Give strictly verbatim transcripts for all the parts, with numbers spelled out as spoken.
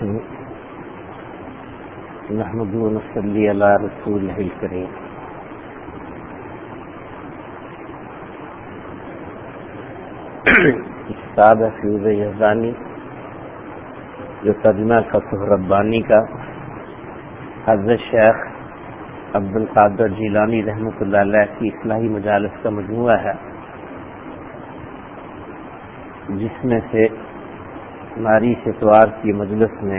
الرحیم نحمد و نصلی علی رسولہ الکریم. کتاب ہے فیض یزدانی جو ترجمہ فتح ربانی کا حضرت شیخ عبد القادر جیلانی رحمۃ اللہ علیہ کی اصلاحی مجالس کا مجموعہ ہے، جس میں سے ہماری اتوار کی مجلس میں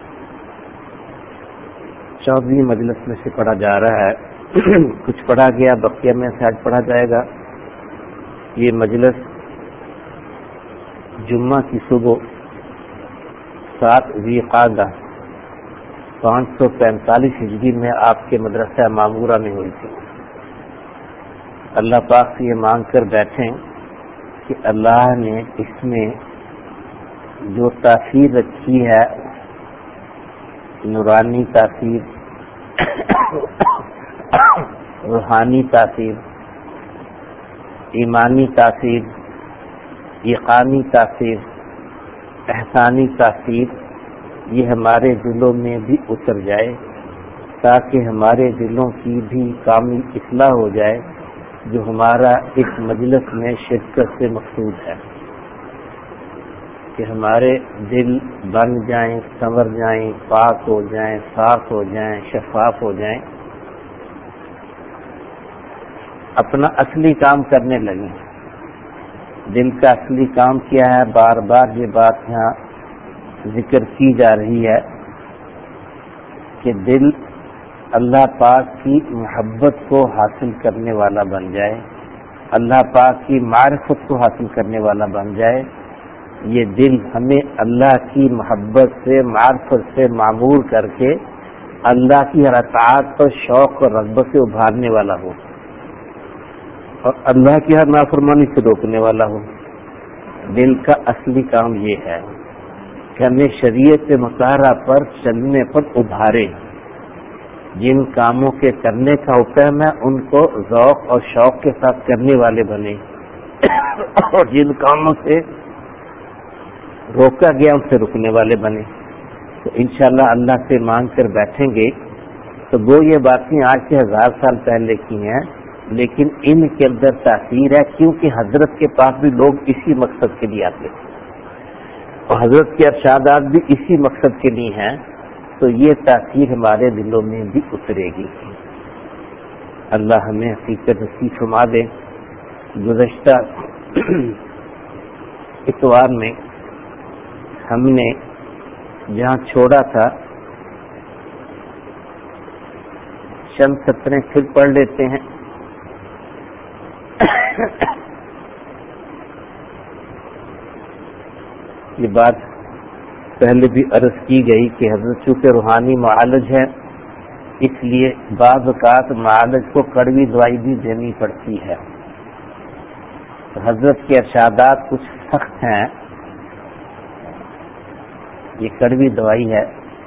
چودہویں مجلس میں سے پڑھا جا رہا ہے. کچھ پڑھا گیا، بقیہ میں سے آج پڑھا جائے گا. یہ مجلس جمعہ کی صبح سات ذی قعدہ پانچ سو پینتالیس ہجری میں آپ کے مدرسہ معمورہ میں ہوئی تھی. اللہ پاک سے یہ مانگ کر بیٹھیں کہ اللہ نے اس میں جو تاثیر رکھی ہے، نورانی تاثیر، روحانی تاثیر، ایمانی تاثیر، یقینی تاثیر، احسانی تاثیر، یہ ہمارے دلوں میں بھی اتر جائے تاکہ ہمارے دلوں کی بھی کامل اصلاح ہو جائے، جو ہمارا اس مجلس میں شرکت سے مقصود ہے، کہ ہمارے دل بن جائیں، سنور جائیں، پاک ہو جائیں، صاف ہو جائیں، شفاف ہو جائیں، اپنا اصلی کام کرنے لگیں. دل کا اصلی کام کیا ہے؟ بار بار یہ بات یہاں ذکر کی جا رہی ہے کہ دل اللہ پاک کی محبت کو حاصل کرنے والا بن جائے، اللہ پاک کی معرفت کو حاصل کرنے والا بن جائے. یہ دل ہمیں اللہ کی محبت سے، معرفت سے معمور کر کے اللہ کی ہر اطاعت پر شوق اور رغبت سے ابھارنے والا ہو، اور اللہ کی ہر نافرمانی سے روکنے والا ہو. دل کا اصلی کام یہ ہے کہ ہمیں شریعت مطالعہ پر چلنے پر ابھارے. جن کاموں کے کرنے کا حکم ہے ان کو ذوق اور شوق کے ساتھ کرنے والے بنے، اور جن کاموں سے روکا گیا ان سے رکنے والے بنے. تو انشاءاللہ اللہ سے مانگ کر بیٹھیں گے تو وہ یہ باتیں آج سے ہزار سال پہلے کی ہیں، لیکن ان کے اندر تاثیر ہے، کیونکہ حضرت کے پاس بھی لوگ اسی مقصد کے لیے آتے تھے اور حضرت کے ارشادات بھی اسی مقصد کے لیے ہیں. تو یہ تاثیر ہمارے دلوں میں بھی اترے گی. اللہ ہمیں حقیقت نصیب فرما دے. گزشتہ اتوار میں ہم نے جہاں چھوڑا تھا چند سطریں پھر پڑھ لیتے ہیں. یہ بات پہلے بھی عرض کی گئی کہ حضرت چونکہ روحانی معالج ہے، اس لیے بعض اوقات معالج کو کڑوی دوائی بھی دینی پڑتی ہے. حضرت کے ارشادات کچھ سخت ہیں، یہ کڑوی دوائی ہے.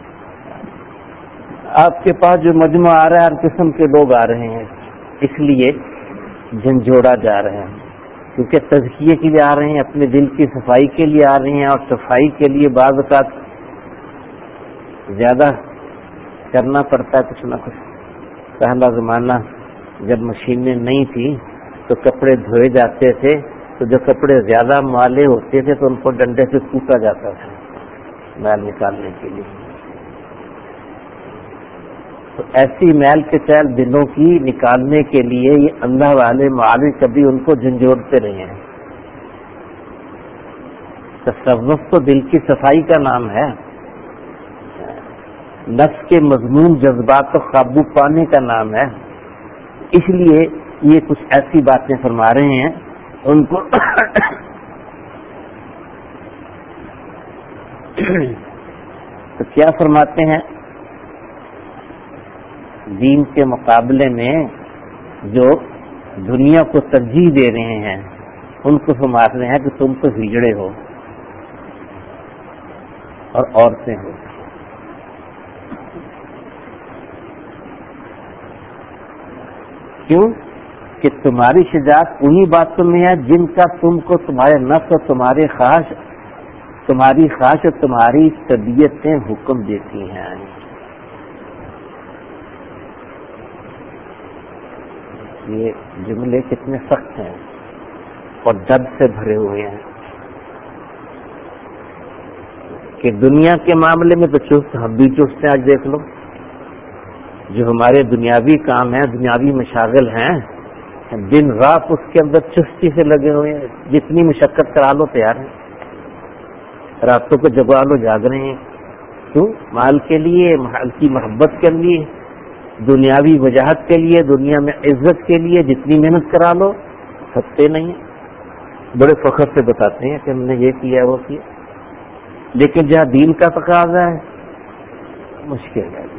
آپ کے پاس جو مجمع آ رہا ہے ہر قسم کے لوگ آ رہے ہیں، اس لیے جھنجھوڑا جا رہے ہیں، کیونکہ تزکیے کے لیے آ رہے ہیں، اپنے دل کی صفائی کے لیے آ رہے ہیں، اور صفائی کے لیے بعض اوقات زیادہ کرنا پڑتا ہے کچھ نہ کچھ. پہلا زمانہ جب مشینیں نہیں تھی تو کپڑے دھوئے جاتے تھے، تو جو کپڑے زیادہ مالے ہوتے تھے تو ان کو ڈنڈے سے کوٹا جاتا تھا میل نکالنے کے لیے. تو ایسی میل کے چیل دلوں کی نکالنے کے لیے یہ اللہ والے معالج کبھی ان کو جھنجھوڑتے رہے ہیں. تصوف تو دل کی صفائی کا نام ہے، نفس کے مذموم جذبات کو قابو پانے کا نام ہے. اس لیے یہ کچھ ایسی باتیں فرما رہے ہیں ان کو تو کیا فرماتے ہیں؟ دین کے مقابلے میں جو دنیا کو ترجیح دے رہے ہیں ان کو فرما رہے ہیں کہ تم تو ہجڑے ہو اور عورتیں ہو. کیوں؟ کہ تمہاری شجاعت انہی باتوں میں ہے جن کا تم کو تمہارے نفس اور تمہارے خواہش تمہاری خواہش اور تمہاری طبیعتیں حکم دیتی ہیں. یہ جملے کتنے سخت ہیں اور درد سے بھرے ہوئے ہیں کہ دنیا کے معاملے میں تو چست، ہم بھی چست ہیں. آج دیکھ لو جو ہمارے دنیاوی کام ہیں، دنیاوی مشاغل ہیں، دن رات اس کے اندر چستی سے لگے ہوئے ہیں. جتنی مشقت کرا لو تیار ہیں، راتوں کو جگا لو جاگ رہے ہیں. کیوں؟ مال کے لیے، مال کی محبت کے لیے، دنیاوی وجاہت کے لیے، دنیا میں عزت کے لیے جتنی محنت کرا لو سکتے نہیں ہیں. بڑے فخر سے بتاتے ہیں کہ ہم نے یہ کیا وہ کیا، لیکن جہاں دین کا تقاضا ہے مشکل ہے.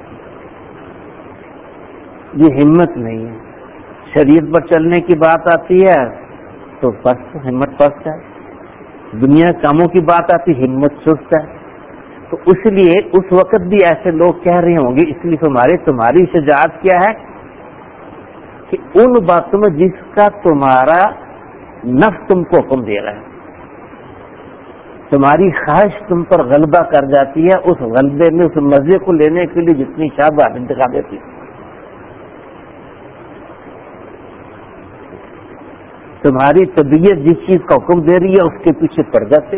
یہ ہمت نہیں ہے. شریعت پر چلنے کی بات آتی ہے تو پست، ہمت پست ہے. دنیا کاموں کی بات آتی، ہمت سست ہے. تو اس لیے اس وقت بھی ایسے لوگ کہہ رہے ہوں گے، اس لیے ہمارے تمہاری شجاعت کیا ہے کہ ان باتوں میں جس کا تمہارا نفس تم کو حکم دے رہا ہے، تمہاری خواہش تم پر غلبہ کر جاتی ہے، اس غلبے میں اس مزے کو لینے کے لیے جتنی شاہ بات انتخاب دیتی ہے. تمہاری طبیعت جس چیز کا حکم دے رہی ہے اس کے پیچھے پڑ جاتے.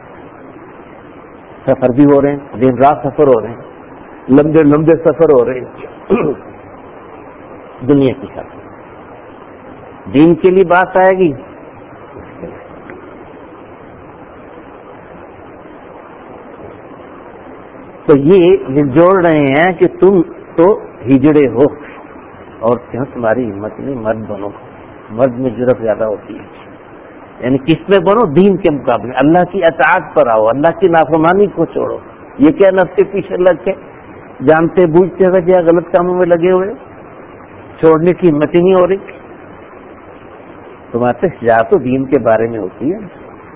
سفر بھی ہو رہے ہیں، دن رات سفر ہو رہے ہیں، لمبے لمبے سفر ہو رہے ہیں دنیا کی سفر. دین کے لیے بات آئے گی تو یہ جوڑ رہے ہیں کہ تم تو ہجڑے ہو اور کیوں تمہاری ہمت نہیں. مرد بنو، مرد میں جرأت زیادہ ہوتی ہے. یعنی کس میں بنو؟ دین کے مقابلے. اللہ کی اطاعت پر آؤ، اللہ کی نافرمانی کو چھوڑو. یہ کیا نفس کے پیچھے لگ کے جانتے بوجھتے ہوئے کیا غلط کاموں میں لگے ہوئے، چھوڑنے کی ہمت ہی نہیں ہو رہی. تمہارے شجاعت تو دین کے بارے میں ہوتی ہے،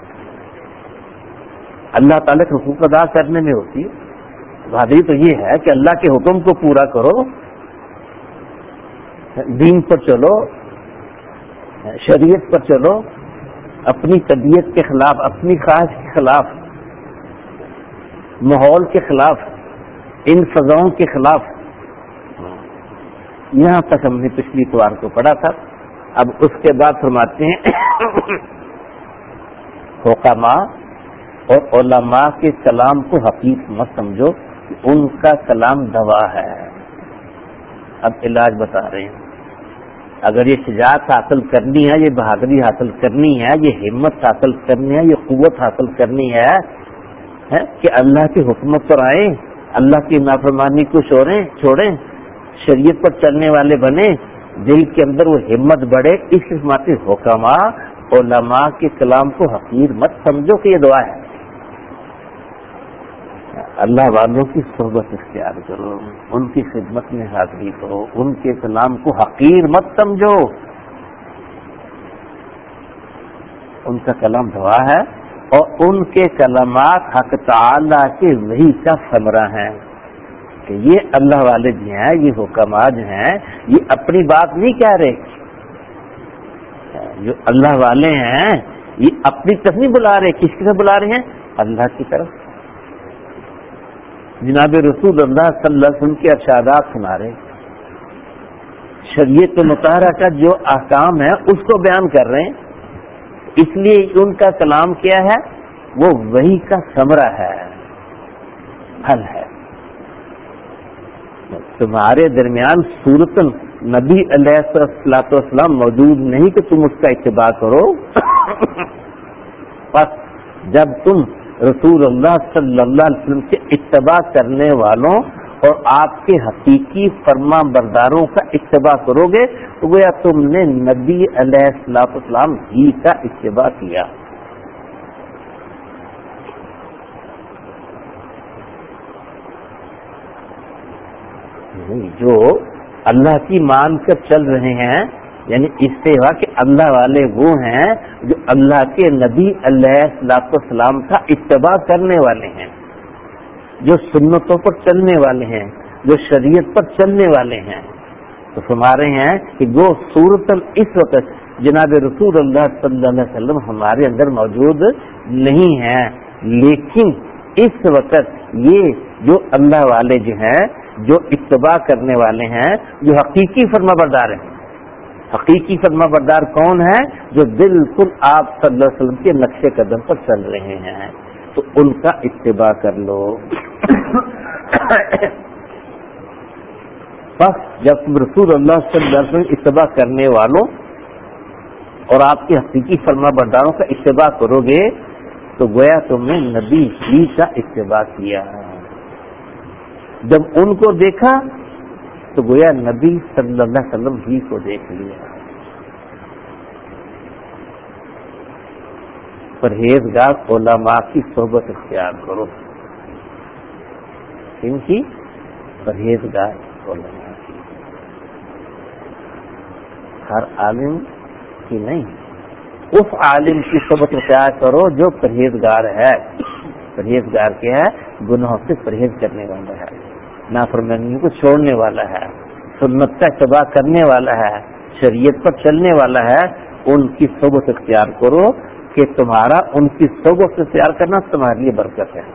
اللہ تعالیٰ کے حقوق ادا کرنے میں ہوتی ہے. بھائی تو یہ ہے کہ اللہ کے حکم کو پورا کرو، دین پر چلو، شریعت پر چلو، اپنی طبیعت کے خلاف، اپنی خواہش کے خلاف، ماحول کے خلاف، ان فضاؤں کے خلاف. یہاں تک ہم نے پچھلی اتوار کو پڑھا تھا. اب اس کے بعد فرماتے ہیں حکما اور علماء کے کلام کو حقیق مت سمجھو، ان کا کلام دوا ہے. اب علاج بتا رہے ہیں. اگر یہ شجاعت حاصل کرنی ہے، یہ بہادری حاصل کرنی ہے، یہ ہمت حاصل کرنی ہے، یہ قوت حاصل کرنی ہے کہ اللہ کی حکمت پر آئیں، اللہ کی نافرمانی کو چھوڑیں چھوڑیں شریعت پر چلنے والے بنے، دل کے اندر وہ ہمت بڑھے. اس قسمت حکما علماء کے کلام کو حقیر مت سمجھو کہ یہ دعا ہے. اللہ والوں کی صحبت اختیار کرو، ان کی خدمت میں حاضری کرو، ان کے کلام کو حقیر مت سمجھو. ان کا کلام دعا ہے اور ان کے کلمات حق تعالی کے وحی کا ثمرہ ہیں. کہ یہ اللہ والے جو ہیں، یہ حکما جو ہیں، یہ اپنی بات نہیں کہہ رہے. جو اللہ والے ہیں یہ اپنی طرف نہیں بلا رہے. کس کی طرف بلا رہے ہیں؟ اللہ کی طرف. جناب رسول اللہ صلی اللہ علیہ وسلم کے ارشادات سنا رہے، شریعت مطہرہ کا جو احکام ہے اس کو بیان کر رہے ہیں. اس لیے ان کا کلام کیا ہے؟ وہ وحی کا ثمرہ ہے، پھل ہے. تمہارے درمیان صورت نبی علیہ الصلوۃ والسلام موجود نہیں کہ تم اس کا اتباع کرو. بس جب تم رسول اللہ صلی اللہ علیہ وسلم کے اتباع کرنے والوں اور آپ کے حقیقی فرما برداروں کا اتباع کرو گے تو گویا تم نے نبی علیہ الصلوۃ والسلام ہی کا اتباع کیا. جو اللہ کی مان کر چل رہے ہیں، یعنی اس سے ہوا کہ اللہ والے وہ ہیں جو اللہ کے نبی علیہ الصلوۃ والسلام کا اتباع کرنے والے ہیں، جو سنتوں پر چلنے والے ہیں، جو شریعت پر چلنے والے ہیں. تو فرما رہے ہیں کہ وہ صورت اس وقت جناب رسول اللہ صلی اللہ علیہ وسلم ہمارے اندر موجود نہیں ہیں، لیکن اس وقت یہ جو اللہ والے جو ہیں، جو اتباع کرنے والے ہیں، جو حقیقی فرما بردار ہیں، حقیقی فرما بردار کون ہے؟ جو بالکل آپ صلی اللہ علیہ وسلم کے نقش قدم پر چل رہے ہیں، تو ان کا اتباع کر لو۔ بس جب تم رسول اللہ صلی اللہ علیہ وسلم اتباع کرنے والوں اور آپ کے حقیقی فرما برداروں کا اتباع کرو گے تو گویا تم نے نبی ہی کا اتباع کیا۔ جب ان کو دیکھا تو گویا نبی صلی اللہ علیہ وسلم ہی کو دیکھ لیا۔ پرہیزگار علماء کی صحبت اختیار کرو۔ ان کی پرہیزگار علماء کی، ہر عالم کی نہیں، اس عالم کی صحبت اختیار کرو جو پرہیزگار ہے۔ پرہیزگار کیا ہے؟ گناہوں سے پرہیز کرنے والا ہے، نافرمانی کو چھوڑنے والا ہے، سنت کا اتباع کرنے والا ہے، شریعت پر چلنے والا ہے۔ ان کی صحبت اختیار کرو کہ تمہارا ان کی صحبت اختیار کرنا تمہارے لیے برکت ہے۔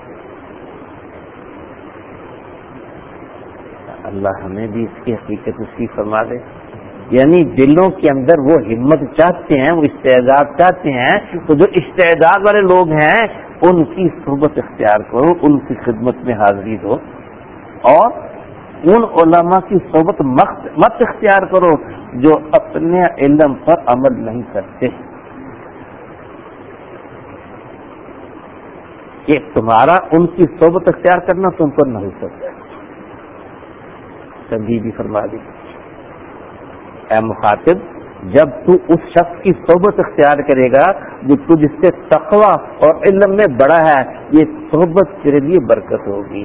اللہ ہمیں بھی اس کی حقیقت نصیب فرما دے۔ یعنی دلوں کے اندر وہ ہمت چاہتے ہیں، وہ استعداد چاہتے ہیں، تو جو استعداد والے لوگ ہیں ان کی صحبت اختیار کرو، ان کی خدمت میں حاضری دو، اور ان علماء کی صحبت مت اختیار کرو جو اپنے علم پر عمل نہیں کرتے، کہ تمہارا ان کی صحبت اختیار کرنا تم پر نہیں سکتا۔ تنبیہ بھی فرما دی، اے مخاطب، جب تو اس شخص کی صحبت اختیار کرے گا جو تجھ سے تقوی اور علم میں بڑا ہے، یہ صحبت تیرے لیے برکت ہوگی۔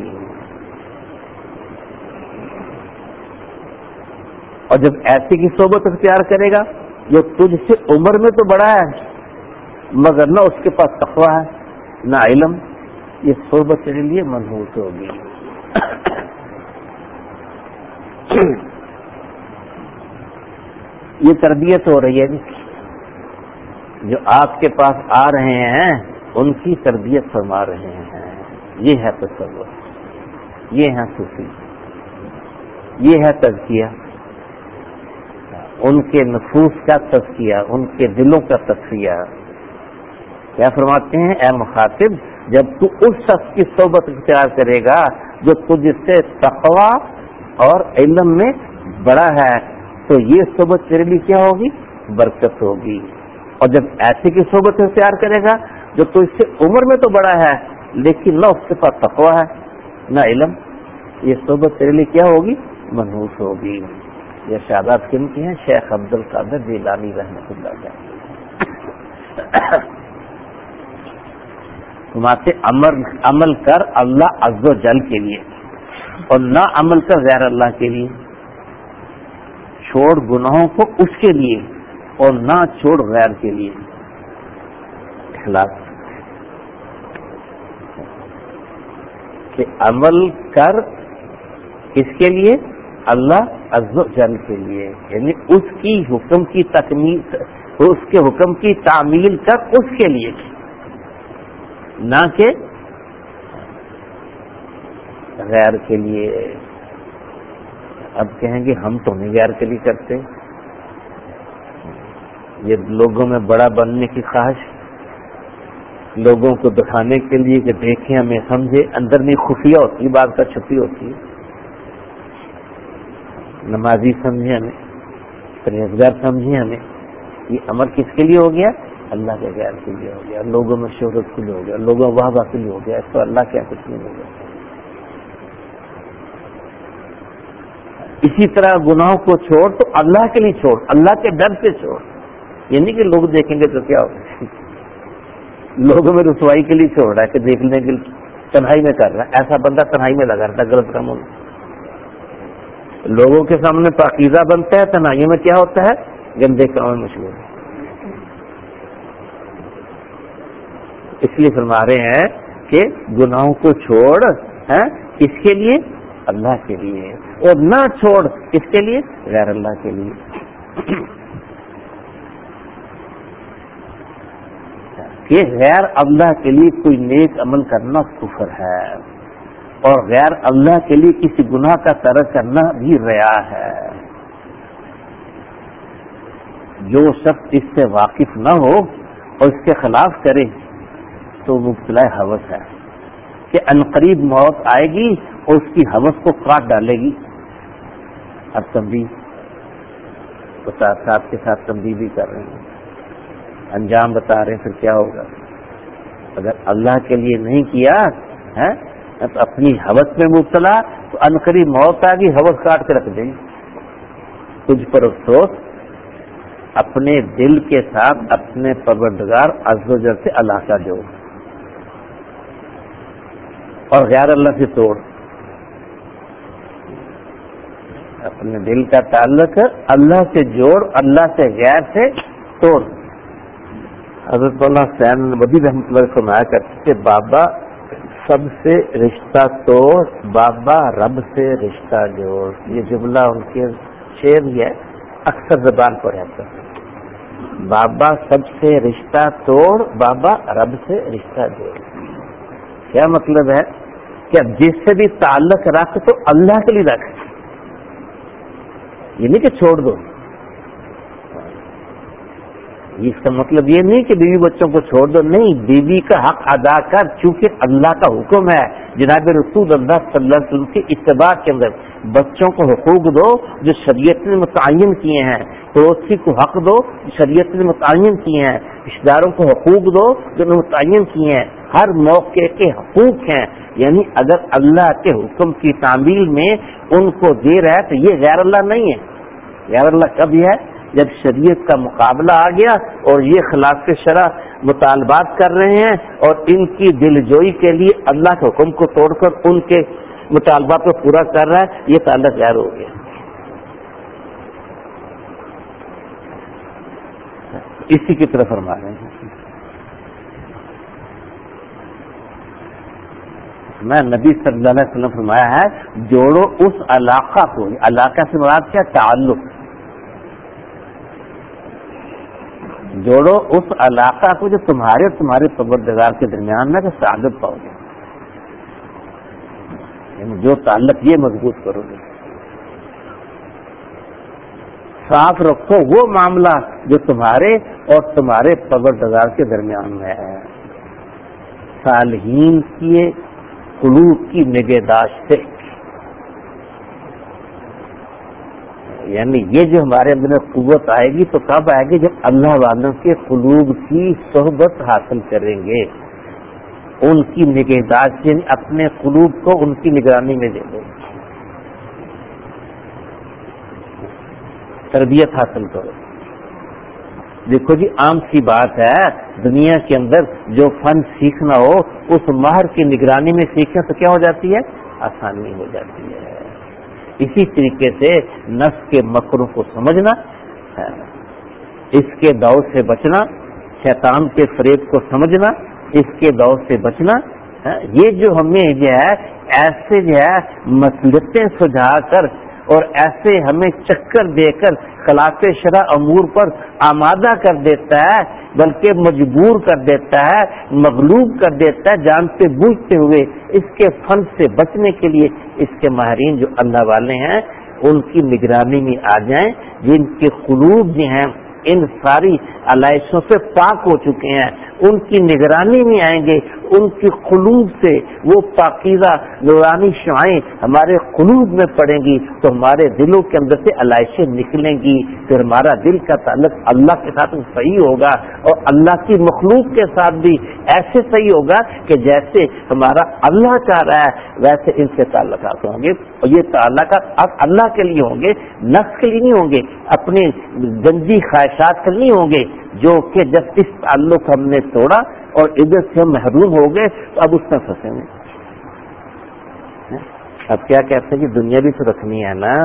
اور جب ایسے کی صحبت اختیار کرے گا جو تجھ سے عمر میں تو بڑا ہے مگر نہ اس کے پاس تقوی ہے نہ علم، یہ صحبت تیرے لیے منحوس ہوگی۔ یہ تربیت ہو رہی ہے جی، جو آپ کے پاس آ رہے ہیں ان کی تربیت فرما رہے ہیں۔ یہ ہے تصور، یہ ہے صوفی، یہ ہے تزکیہ، ان کے نفوس کا تزکیہ، ان کے دلوں کا تصفیہ۔ کیا فرماتے ہیں؟ اے مخاطب، جب تو اس شخص کی صحبت اختیار کرے گا جو تجھ سے تقوی اور علم میں بڑا ہے تو یہ صحبت تیرے لیے کیا ہوگی؟ برکت ہوگی۔ اور جب ایسے کی صحبت اختیار کرے گا جو تو اس سے عمر میں تو بڑا ہے لیکن نہ اس کے پاس تقوی ہے نہ علم، یہ صحبت تیرے لیے کیا ہوگی؟ منحوس ہوگی۔ یہ شہادت کن کی ہیں؟ شیخ عبد القادر جیلانی رحمۃ اللہ علیہ۔ تمہارے عمل عمل کر اللہ عز و جل کے لیے اور نہ عمل کر غیر اللہ کے لیے، چھوڑ گناہوں کو اس کے لیے اور نہ چھوڑ غیر کے لیے۔ اخلاص کہ عمل کر کس کے لیے؟ اللہ عز و جل کے لیے، یعنی اس کی حکم کی تکمیل، اس کے حکم کی تعمیل کر اس کے لیے، نہ کہ غیر کے لیے۔ اب کہیں گے ہم تو نہیں غیر کے لیے کرتے، یہ لوگوں میں بڑا بننے کی خواہش، لوگوں کو دکھانے کے لیے کہ دیکھیں ہمیں، سمجھے، اندر میں خفیہ ہوتی بات کا، چھپی ہوتی ہے۔ نمازی سمجھے ہمیں، پرہیزگار سمجھے ہمیں، یہ امر کس کے لیے ہو گیا؟ اللہ کے غیر کے لیے ہو گیا، لوگوں میں شہرت کے لیے ہو گیا، لوگوں واہ واہ کے لیے ہو گیا، اس کو اللہ کیا کچھ نہیں ہو گیا۔ اسی طرح گناہوں کو چھوڑ تو اللہ کے لیے چھوڑ، اللہ کے ڈر سے چھوڑ، یہ نہیں کہ لوگ دیکھیں گے تو کیا ہوگا، لوگوں میں رسوائی کے لیے چھوڑ رہا ہے کہ دیکھنے کے لیے تنہائی میں کر رہا ہے، ایسا بندہ تنہائی میں لگا رہتا ہے غلط کاموں میں، لوگوں کے سامنے پاکیزہ بنتا ہے، تنہائی میں کیا ہوتا ہے؟ گندے کاموں میں مشغول۔ اس لیے فرما رہے ہیں کہ گناہوں کو چھوڑ ہے کس کے لیے؟ اللہ کے لیے، اور نہ چھوڑ کس کے لیے؟ غیر اللہ کے لیے۔ کہ غیر اللہ کے لیے کوئی نیک عمل کرنا کفر ہے، اور غیر اللہ کے لیے کسی گناہ کا ترک کرنا بھی ریا ہے۔ جو شخص اس سے واقف نہ ہو اور اس کے خلاف کرے تو مبتلا ہوس ہے کہ عنقریب موت آئے گی اور اس کی ہوس کو کاٹ ڈالے گی۔ اب تنبیہ بتا صاحب کے ساتھ تنبیہ بھی کر رہے ہیں، انجام بتا رہے ہیں پھر کیا ہوگا۔ اگر اللہ کے لیے نہیں کیا ہے تو اپنی ہوس میں مبتلا تو عنقریب موت آ گئی، ہوس کاٹ کے رکھ دیں گے۔ تجھ پر افسوس، اپنے دل کے ساتھ اپنے پروردگار عز و جل سے علاقہ جوڑ اور غیر اللہ سے توڑ۔ اپنے دل کا تعلق اللہ سے جوڑ، اللہ سے غیر سے توڑ۔ حضرت مولانا حسین ندوی رحمۃ اللہ علیہ فرمایا کرتے کہ بابا سب سے رشتہ توڑ، بابا رب سے رشتہ جوڑ۔ یہ جملہ ان کے شعر ہی ہے، اکثر زبان پر رہتا ہے۔ بابا سب سے رشتہ توڑ، بابا رب سے رشتہ جوڑ۔ کیا مطلب ہے کہ اب جس سے بھی تعلق رکھ تو اللہ کے لیے رکھ، یہ نہیں کہ چھوڑ دو۔ اس کا مطلب یہ نہیں کہ بیوی بچوں کو چھوڑ دو، نہیں، بیوی کا حق ادا کر، چونکہ اللہ کا حکم ہے جناب رسول اللہ صلی اللہ علیہ وسلم کی اتباع کے اندر۔ بچوں کو حقوق دو جو شریعت نے متعین کیے ہیں، پڑوسی کو حق دو جو شریعت نے متعین کیے ہیں، رشتہ داروں کو حقوق دو جو متعین کیے ہیں۔ ہر موقع کے حقوق ہیں، یعنی اگر اللہ کے حکم کی تعمیل میں ان کو دیر ہے تو یہ غیر اللہ نہیں ہے۔ غیر اللہ کب ہے؟ جب شریعت کا مقابلہ آ گیا اور یہ خلاف شرع مطالبات کر رہے ہیں اور ان کی دلجوئی کے لیے اللہ کے حکم کو توڑ کر ان کے مطالبات کو پورا کر رہا ہے، یہ تعلق غیر ہو گیا۔ اسی کی طرف فرما رہے ہیں۔ میں نبی صلی اللہ علیہ وسلم فرمایا ہے جوڑو اس علاقہ کو، علاقہ سے مراد کیا؟ تعلق۔ جوڑو اس علاقہ کو جو تمہارے تمہارے پروردگار کے درمیان میں کہ سعادت پاؤ گے، یعنی جو تعلق یہ مضبوط کرو گے۔ صاف رکھو وہ معاملہ جو تمہارے اور تمہارے پروردگار کے درمیان میں ہے۔ صالحین کی قلوب کی نگہداشت، یعنی یہ جو ہمارے اندر قوت آئے گی تو کب آئے گی؟ جب اللہ والوں کے قلوب کی صحبت حاصل کریں گے، ان کی نگہداشت، یعنی اپنے قلوب کو ان کی نگرانی میں دے دیں، تربیت حاصل کرو۔ دیکھو جی، عام سی بات ہے، دنیا کے اندر جو فن سیکھنا ہو اس ماہر کی نگرانی میں سیکھنا تو کیا ہو جاتی ہے؟ آسانی ہو جاتی ہے۔ اسی طریقے سے نفس کے مکروں کو سمجھنا، اس کے دور سے بچنا، شیطان کے فریب کو سمجھنا، اس کے دور سے بچنا، یہ جو ہمیں جو ہے ایسے جو ہے مصلحتیں سجھا کر اور ایسے ہمیں چکر دے کر خلاف شرع امور پر آمادہ کر دیتا ہے، بلکہ مجبور کر دیتا ہے، مغلوب کر دیتا ہے، جانتے بوجھتے ہوئے اس کے فن سے بچنے کے لیے اس کے ماہرین جو اللہ والے ہیں ان کی نگرانی میں آ جائیں، جن کے قلوب جو ہیں ان ساری علائشوں سے پاک ہو چکے ہیں، ان کی نگرانی میں آئیں گے، ان کی قلوب سے وہ پاکیزہ نورانی شعائیں ہمارے قلوب میں پڑیں گی تو ہمارے دلوں کے اندر سے علائشیں نکلیں گی، پھر ہمارا دل کا تعلق اللہ کے ساتھ صحیح ہوگا اور اللہ کی مخلوق کے ساتھ بھی ایسے صحیح ہوگا کہ جیسے ہمارا اللہ چاہ رہا ہے ویسے ان سے تعلقات ہوں گے، اور یہ تعلقات اب اللہ کے لیے ہوں گے، نفس کے لیے نہیں ہوں گے، اپنے گندی خواہشات کے نہیں ہوں گے، جو کہ جب اس تعلق ہم نے توڑا اور ادھر سے ہم محروم ہو گئے تو اب اس میں پھنسے گے۔ اب کیا کہتے ہیں کہ دنیا بھی تو رکھنی ہے نا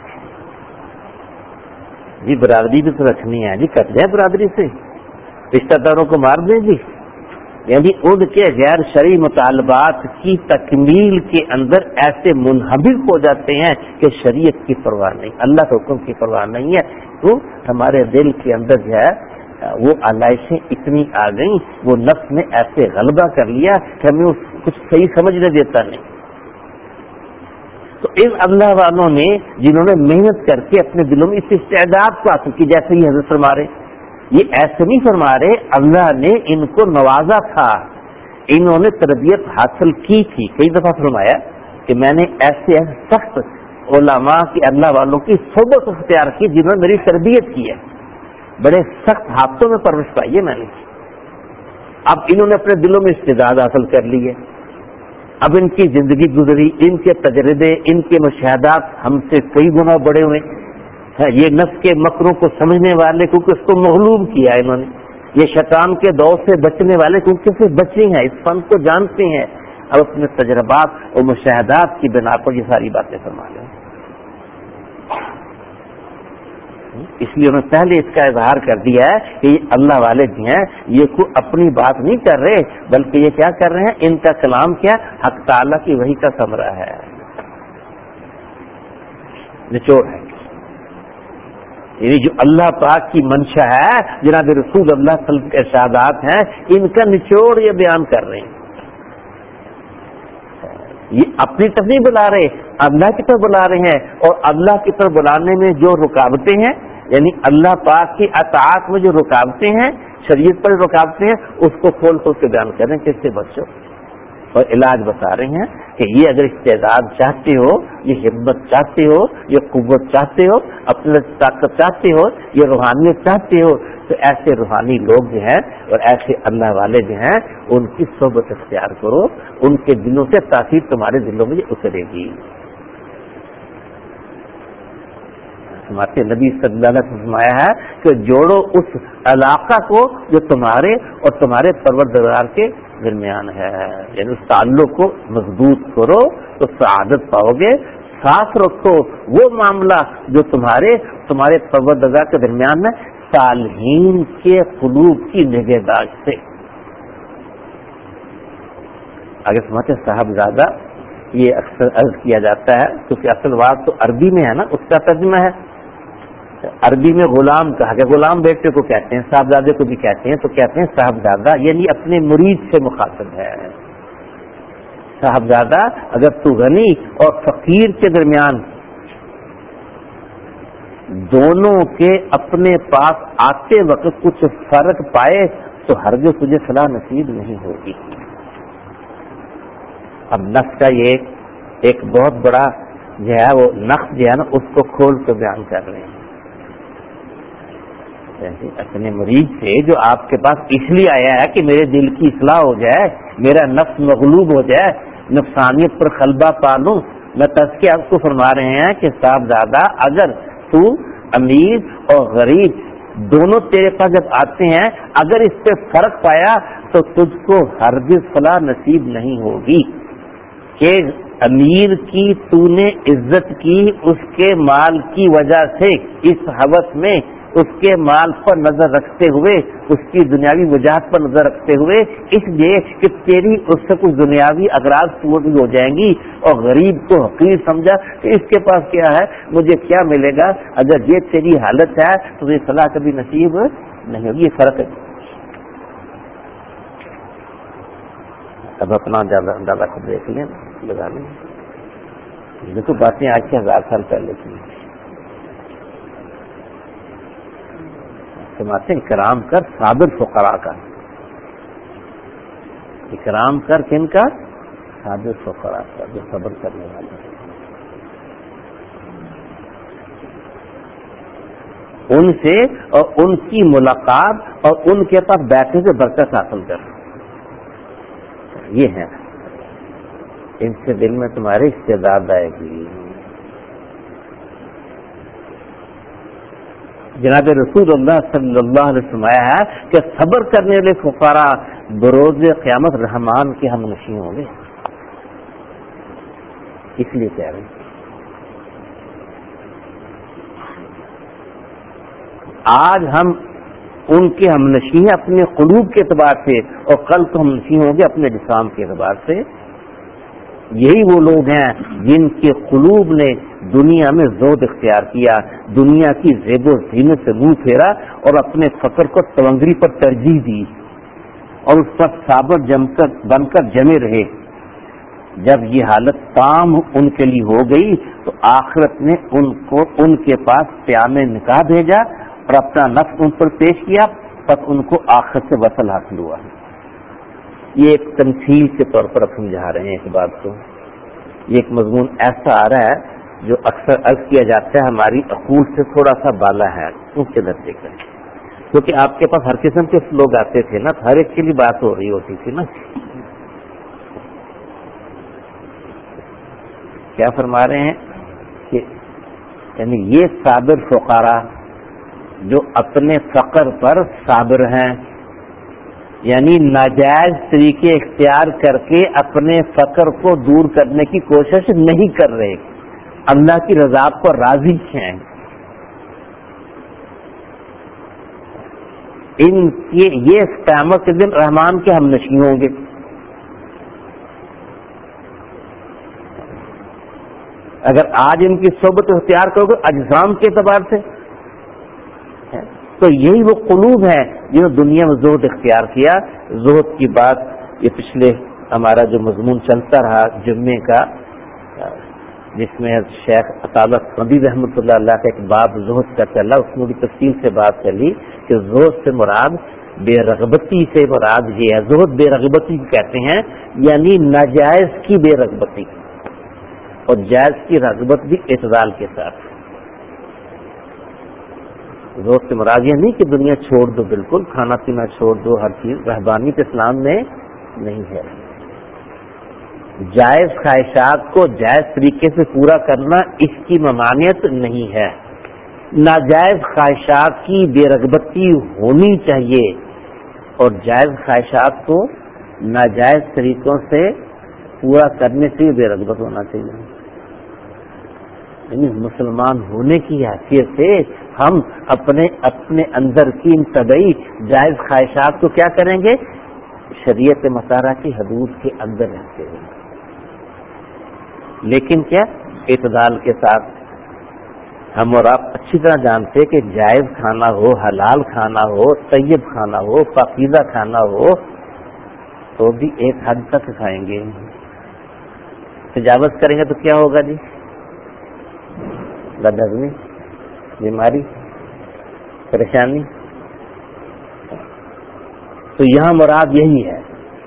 جی، برادری بھی تو رکھنی ہے جی، کٹ جائے برادری سے، رشتہ داروں کو مار دیں جی، یعنی ان کے غیر شرعی مطالبات کی تکمیل کے اندر ایسے منہمک ہو جاتے ہیں کہ شریعت کی پرواہ نہیں، اللہ کے حکم کی پرواہ نہیں ہے، تو ہمارے دل کے اندر جو ہے وہ علائشیں اتنی آ گئیں، وہ نفس نے ایسے غلبہ کر لیا کہ ہمیں اس کچھ صحیح سمجھنے دیتا نہیں. تو ان اللہ والوں نے جنہوں نے محنت کر کے اپنے دلوں میں اس استعداد کو حاصل کی، جیسے یہ حضرت فرما رہے، یہ ایسے نہیں فرما رہے، اللہ نے ان کو نوازا تھا، انہوں نے تربیت حاصل کی تھی. کئی دفعہ فرمایا کہ میں نے ایسے سخت علماء کی، اللہ والوں کی صحبت اختیار کی جنہوں نے میری تربیت کی ہے، بڑے سخت ہاتھوں میں پرورش پائی ہے میں نے. اب انہوں نے اپنے دلوں میں استعداد حاصل کر لی ہے، اب ان کی زندگی گزری، ان کے تجربے، ان کے مشاہدات ہم سے کئی گنا بڑے ہوئے. یہ نفس کے مکروں کو سمجھنے والے کیونکہ اس کو مغلوب کیا انہوں نے، یہ شیطان کے دور سے بچنے والے کیونکہ سے بچے ہیں، اس فن کو جانتے ہیں. اب اپنے تجربات اور مشاہدات کی بنا پر یہ ساری باتیں فرما لیں. اس لیے انہوں نے پہلے اس کا اظہار کر دیا ہے کہ یہ اللہ والے بھی ہیں، یہ کوئی اپنی بات نہیں کر رہے بلکہ یہ کیا کر رہے ہیں، ان کا کلام کیا حق تعالیٰ کی وحی کا ثمرہ ہے، نچوڑ ہے. یعنی جو اللہ پاک کی منشا ہے، جناب رسول اللہ صلی اللہ علیہ وسلم کے ارشادات ہیں، ان کا نچوڑ یہ بیان کر رہے ہیں. یہ اپنی طرف نہیں بلا رہے، اللہ کی طرف بلا رہے ہیں. اور اللہ کی طرف بلانے میں جو رکاوٹیں ہیں، یعنی اللہ پاک کی اطاعت میں جو رکاوٹیں ہیں، شریعت پر رکاوٹیں ہیں، اس کو کھول کھول کے بیان کر رہے ہیں کہ اس سے بچو. اور علاج بتا رہے ہیں کہ یہ اگر استعداد چاہتے ہو، یہ ہمت چاہتے ہو، یہ قوت چاہتے ہو، اپنے طاقت چاہتے ہو، یہ روحانیت چاہتے ہو، تو ایسے روحانی لوگ جو ہیں اور ایسے اللہ والے جو ہیں ان کی صحبت اختیار کرو، ان کے دلوں سے تاثیر تمہارے دلوں میں یہ اترے گی. ہمارے نبی صلی اللہ علیہ وسلم فرمایا ہے کہ جوڑو اس علاقہ کو جو تمہارے اور تمہارے پروردگار کے درمیان ہے، یعنی اس تعلق کو مضبوط کرو تو سعادت پاؤ گے. ساتھ رکھو وہ معاملہ جو تمہارے تمہارے پروردگار کے درمیان ہے، صالحین کے قلوب کی نگہداشت سے. آگے سمجھتے صاحبزادہ، یہ اکثر عرض کیا جاتا ہے کیونکہ اصل بات تو عربی میں ہے نا، اس کا ترجمہ ہے. عربی میں غلام کہا گیا، غلام بیٹے کو کہتے ہیں، صاحبزادے کو بھی کہتے ہیں، تو کہتے ہیں صاحبزادہ، یعنی اپنے مرید سے مخاطب ہے. صاحبزادہ اگر تو غنی اور فقیر کے درمیان دونوں کے اپنے پاس آتے وقت کچھ فرق پائے تو ہرگز تجھے فلاح نصیب نہیں ہوگی. اب نفس کا یہ ایک بہت بڑا جو ہے وہ نقص جو ہے نا، اس کو کھول کے بیان کر رہے ہیں. اپنے مریض سے جو آپ کے پاس اس لیے آیا ہے کہ میرے دل کی اصلاح ہو جائے، میرا نفس مغلوب ہو جائے، نفسانیت پر غلبہ پا لوں، میں تذکیہ آپ کو فرما رہے ہیں کہ صاحبزادہ اگر تو امیر اور غریب دونوں تیرے پاس جب آتے ہیں، اگر اس پہ فرق پایا تو تجھ کو ہرگز فلاح نصیب نہیں ہوگی. کہ امیر کی تو نے عزت کی اس کے مال کی وجہ سے، اس حوث میں اس کے مال پر نظر رکھتے ہوئے، اس کی دنیاوی وجاہت پر نظر رکھتے ہوئے، اس لیے کہ تیری اس سے کچھ دنیاوی اغراض پوری ہو جائیں گی، اور غریب کو حقیر سمجھا کہ اس کے پاس کیا ہے، مجھے کیا ملے گا. اگر یہ تیری حالت ہے تو یہ صلاح کبھی نصیب نہیں ہوگی. یہ فرق ہے. اب اپنا اندازہ خود دیکھ لیں، لگا لیں. دیکھو باتیں آج سے ہزار سال پہلے کی سماتے. اکرام کر صابر فقراء کا، اکرام کر کن کا؟ صابر فقراء کا، جو صبر کرنے والے. ان سے اور ان کی ملاقات اور ان کے پاس بیٹھنے سے برکت حاصل کر. یہ ہے، ان سے دل میں تمہاری استعداد آئے گی. جناب رسول اللہ صلی اللہ علیہ وسلم ہے کہ صبر کرنے والے فقراء بروز قیامت رحمان کے ہم نشین ہوں گے. اس لیے کہہ رہے ہیں آج ہم ان کے ہم نشین ہیں اپنے قلوب کے اعتبار سے، اور کل تو ہم نشین ہوں گے اپنے جسام کے اعتبار سے. یہی وہ لوگ ہیں جن کے قلوب نے دنیا میں زہد اختیار کیا، دنیا کی زیب و زینت سے منہ پھیرا اور اپنے فقر کو تونگری پر ترجیح دی اور اس پر صابر جم کر بن کر جمے رہے۔ جب یہ حالت تام ان کے لیے ہو گئی تو آخرت نے ان کو ان کے پاس پیام نکاح بھیجا اور اپنا نفس ان پر پیش کیا، پس ان کو آخرت سے وصل حاصل ہوا۔ یہ ایک تمثیل کے طور پر اب سمجھا رہے ہیں اس بات کو۔ یہ ایک مضمون ایسا آ رہا ہے جو اکثر عرض کیا جاتا ہے ہماری عقول سے تھوڑا سا بالا ہے، اونچے درجے کا، کیونکہ آپ کے پاس ہر قسم کے لوگ آتے تھے نا، ہر ایک کے لیے بات ہو رہی ہوتی تھی نا۔ کیا فرما رہے ہیں کہ یعنی یہ صابر فقراء جو اپنے فقر پر صابر ہیں، یعنی ناجائز طریقے اختیار کر کے اپنے فقر کو دور کرنے کی کوشش نہیں کر رہے، اللہ کی رضا پر راضی ہیں، ان کے یہ قیامت کے دن رحمان کے ہم نشیں ہوں گے۔ اگر آج ان کی صحبت اختیار کرو گے اجسام کے اعتبار سے تو یہی وہ قلوب ہیں جنہوں نے دنیا میں زہد اختیار کیا۔ زہد کی بات یہ پچھلے ہمارا جو مضمون چلتا رہا جمعے کا، جس میں شیخ عطاءاللہ قندی رحمۃ اللہ علیہ کا ایک باب زہد کا چلا، اس میں بھی تفصیل سے بات چلی کہ زہد سے مراد بے رغبتی سے مراد یہ ہے۔ زہد بے رغبتی کہتے ہیں، یعنی ناجائز کی بے رغبتی، اور جائز کی رغبت بھی اعتدال کے ساتھ۔ زہد سے مراد یہ نہیں کہ دنیا چھوڑ دو، بالکل کھانا پینا چھوڑ دو، ہر چیز، رہبانیت اسلام میں نہیں ہے۔ جائز خواہشات کو جائز طریقے سے پورا کرنا اس کی ممانعت نہیں ہے، ناجائز خواہشات کی بے رغبتی ہونی چاہیے اور جائز خواہشات کو ناجائز طریقوں سے پورا کرنے سے بے رغبت ہونا چاہیے۔ یعنی مسلمان ہونے کی حیثیت سے ہم اپنے اپنے اندر کی ان طبعی جائز خواہشات کو کیا کریں گے؟ شریعت مطالعہ کی حدود کے اندر رہتے ہوئے، لیکن کیا اعتدال کے ساتھ۔ ہم اور آپ اچھی طرح جانتے کہ جائز کھانا ہو، حلال کھانا ہو، طیب کھانا ہو، پاکیزہ کھانا ہو تو بھی ایک حد تک کھائیں گے، تجاوز کریں گے تو کیا ہوگا جی؟ بد ہضمی، بیماری، پریشانی۔ تو یہاں مراد یہی ہے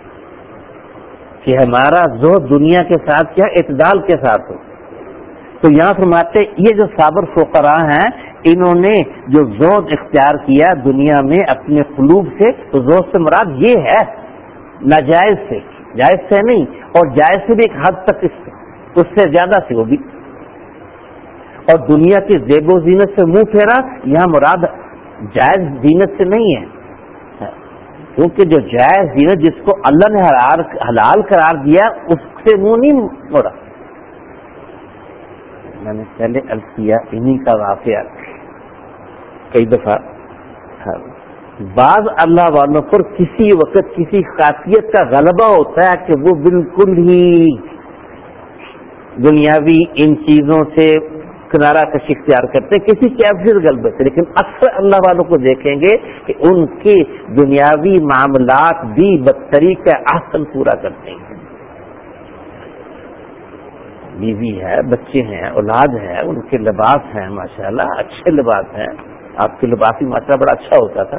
کہ ہمارا زہد دنیا کے ساتھ کیا اعتدال کے ساتھ ہو۔ تو یہاں فرماتے یہ جو صابر فقراء ہیں انہوں نے جو زہد اختیار کیا دنیا میں اپنے قلوب سے، تو زہد سے مراد یہ ہے ناجائز سے، جائز سے نہیں، اور جائز سے بھی ایک حد تک، اس سے اس سے زیادہ سے وہ بھی، اور دنیا کی زیب و زینت سے منہ پھیرا، یہاں مراد جائز زینت سے نہیں ہے، کیونکہ جو جائز زینت جس کو اللہ نے حلال قرار دیا اس سے منہ نہیں موڑا۔ میں نے پہلے عرض کیا انہی کا واقعہ کئی دفعہ، بعض اللہ والوں پر کسی وقت کسی خاصیت کا غلبہ ہوتا ہے کہ وہ بالکل ہی دنیاوی ان چیزوں سے کنارہ کشی اختیار کرتے ہیں کسی کیفیت غلبے سے، لیکن اکثر اللہ والوں کو دیکھیں گے کہ ان کے دنیاوی معاملات بھی بطریقہ احسن پورا کرتے ہیں۔ بیوی ہے، بچے ہیں، اولاد ہے، ان کے لباس ہیں، ماشاءاللہ اچھے لباس ہیں، آپ کے لباس ہی ماشاءاللہ بڑا اچھا ہوتا تھا۔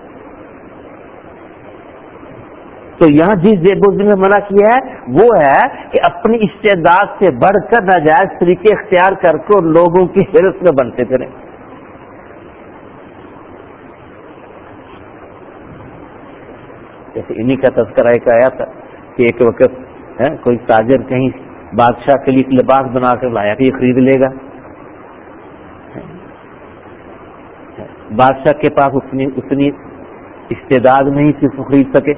تو یہاں جس زیب و زینت نے منع کیا ہے وہ ہے کہ اپنی استعداد سے بڑھ کر ناجائز طریقے اختیار کر کے لوگوں کی حرص میں بنتے پھریں۔ جیسے انہی کا تذکرہ ایک آیا تھا کہ ایک وقت ہے کوئی تاجر کہیں بادشاہ کے لیے لباس بنا کر لایا کہ یہ خرید لے گا، بادشاہ کے پاس اتنی اتنی استعداد نہیں تھی اس کو خرید سکے،